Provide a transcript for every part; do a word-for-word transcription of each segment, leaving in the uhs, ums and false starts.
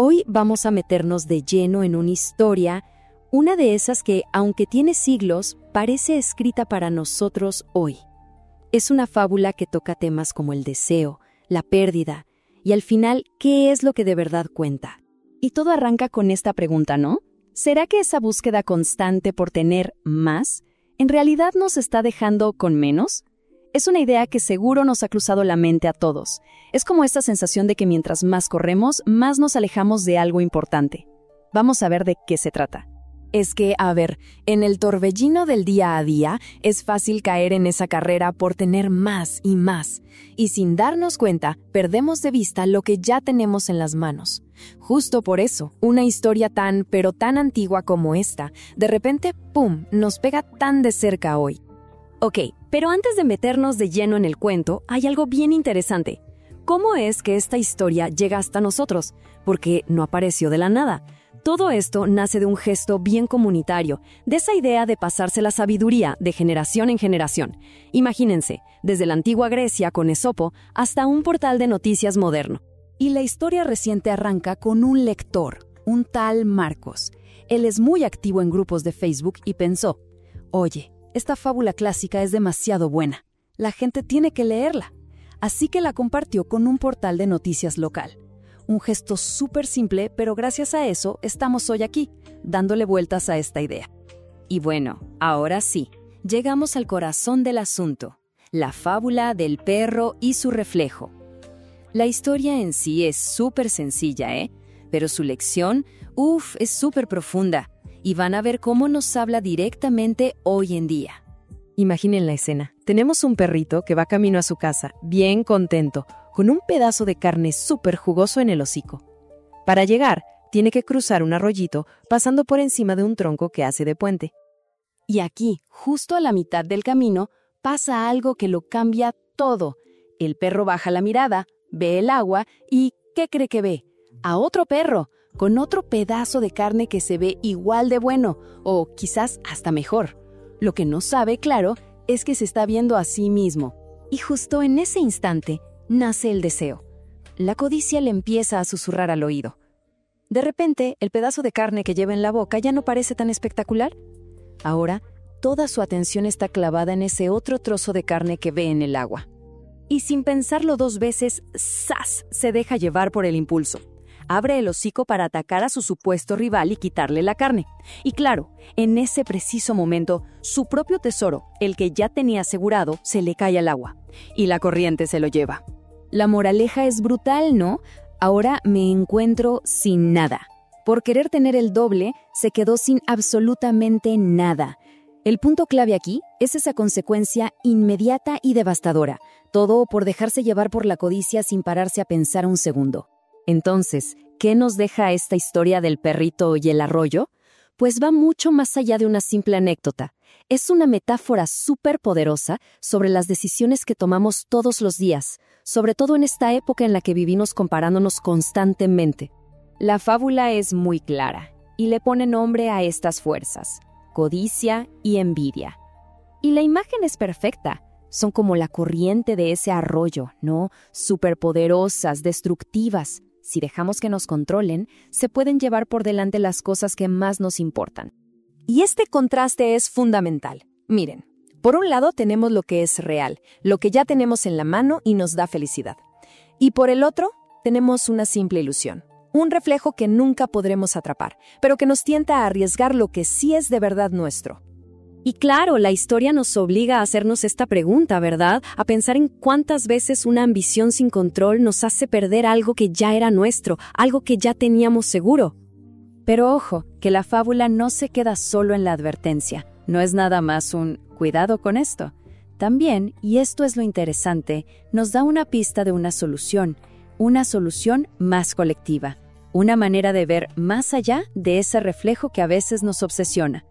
Hoy vamos a meternos de lleno en una historia, una de esas que, aunque tiene siglos, parece escrita para nosotros hoy. Es una fábula que toca temas como el deseo, la pérdida, y al final, ¿qué es lo que de verdad cuenta? Y todo arranca con esta pregunta, ¿no? ¿Será que esa búsqueda constante por tener más, en realidad nos está dejando con menos? Es una idea que seguro nos ha cruzado la mente a todos. Es como esta sensación de que mientras más corremos, más nos alejamos de algo importante. Vamos a ver de qué se trata. Es que, a ver, en el torbellino del día a día, es fácil caer en esa carrera por tener más y más. Y sin darnos cuenta, perdemos de vista lo que ya tenemos en las manos. Justo por eso, una historia tan, pero tan antigua como esta, de repente, ¡pum!, nos pega tan de cerca hoy. Ok, pero antes de meternos de lleno en el cuento, hay algo bien interesante. ¿Cómo es que esta historia llega hasta nosotros? Porque no apareció de la nada. Todo esto nace de un gesto bien comunitario, de esa idea de pasarse la sabiduría de generación en generación. Imagínense, desde la antigua Grecia con Esopo hasta un portal de noticias moderno. Y la historia reciente arranca con un lector, un tal Marcos. Él es muy activo en grupos de Facebook y pensó, oye, esta fábula clásica es demasiado buena. La gente tiene que leerla. Así que la compartió con un portal de noticias local. Un gesto súper simple, pero gracias a eso estamos hoy aquí, dándole vueltas a esta idea. Y bueno, ahora sí, llegamos al corazón del asunto, la fábula del perro y su reflejo. La historia en sí es súper sencilla, ¿eh? Pero su lección, uff, es súper profunda. Y van a ver cómo nos habla directamente hoy en día. Imaginen la escena. Tenemos un perrito que va camino a su casa, bien contento, con un pedazo de carne súper jugoso en el hocico. Para llegar, tiene que cruzar un arroyito pasando por encima de un tronco que hace de puente. Y aquí, justo a la mitad del camino, pasa algo que lo cambia todo. El perro baja la mirada, ve el agua y ¿qué cree que ve? A otro perro, con otro pedazo de carne que se ve igual de bueno, o quizás hasta mejor. Lo que no sabe, claro, es que se está viendo a sí mismo. Y justo en ese instante, nace el deseo. La codicia le empieza a susurrar al oído. De repente, el pedazo de carne que lleva en la boca ya no parece tan espectacular. Ahora, toda su atención está clavada en ese otro trozo de carne que ve en el agua. Y sin pensarlo dos veces, ¡zas!, se deja llevar por el impulso. Abre el hocico para atacar a su supuesto rival y quitarle la carne. Y claro, en ese preciso momento, su propio tesoro, el que ya tenía asegurado, se le cae al agua. Y la corriente se lo lleva. La moraleja es brutal, ¿no? Ahora me encuentro sin nada. Por querer tener el doble, se quedó sin absolutamente nada. El punto clave aquí es esa consecuencia inmediata y devastadora. Todo por dejarse llevar por la codicia sin pararse a pensar un segundo. Entonces, ¿qué nos deja esta historia del perrito y el arroyo? Pues va mucho más allá de una simple anécdota. Es una metáfora súper poderosa sobre las decisiones que tomamos todos los días, sobre todo en esta época en la que vivimos comparándonos constantemente. La fábula es muy clara y le pone nombre a estas fuerzas, codicia y envidia. Y la imagen es perfecta. Son como la corriente de ese arroyo, ¿no? Superpoderosas, destructivas. Si dejamos que nos controlen, se pueden llevar por delante las cosas que más nos importan. Y este contraste es fundamental. Miren, por un lado tenemos lo que es real, lo que ya tenemos en la mano y nos da felicidad. Y por el otro, tenemos una simple ilusión, un reflejo que nunca podremos atrapar, pero que nos tienta a arriesgar lo que sí es de verdad nuestro. Y claro, la historia nos obliga a hacernos esta pregunta, ¿verdad? A pensar en cuántas veces una ambición sin control nos hace perder algo que ya era nuestro, algo que ya teníamos seguro. Pero ojo, que la fábula no se queda solo en la advertencia. No es nada más un cuidado con esto. También, y esto es lo interesante, nos da una pista de una solución, una solución más colectiva, una manera de ver más allá de ese reflejo que a veces nos obsesiona.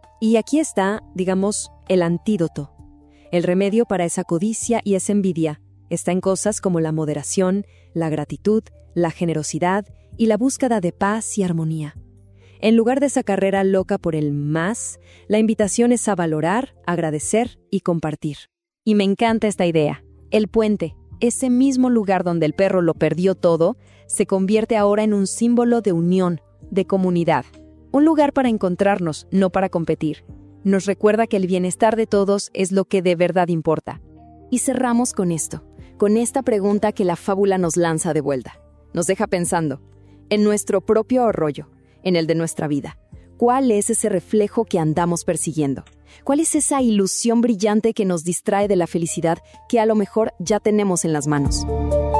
Y aquí está, digamos, el antídoto. El remedio para esa codicia y esa envidia está en cosas como la moderación, la gratitud, la generosidad y la búsqueda de paz y armonía. En lugar de esa carrera loca por el más, la invitación es a valorar, agradecer y compartir. Y me encanta esta idea. El puente, ese mismo lugar donde el perro lo perdió todo, se convierte ahora en un símbolo de unión, de comunidad. Un lugar para encontrarnos, no para competir. Nos recuerda que el bienestar de todos es lo que de verdad importa. Y cerramos con esto, con esta pregunta que la fábula nos lanza de vuelta. Nos deja pensando, en nuestro propio arroyo, en el de nuestra vida. ¿Cuál es ese reflejo que andamos persiguiendo? ¿Cuál es esa ilusión brillante que nos distrae de la felicidad que a lo mejor ya tenemos en las manos?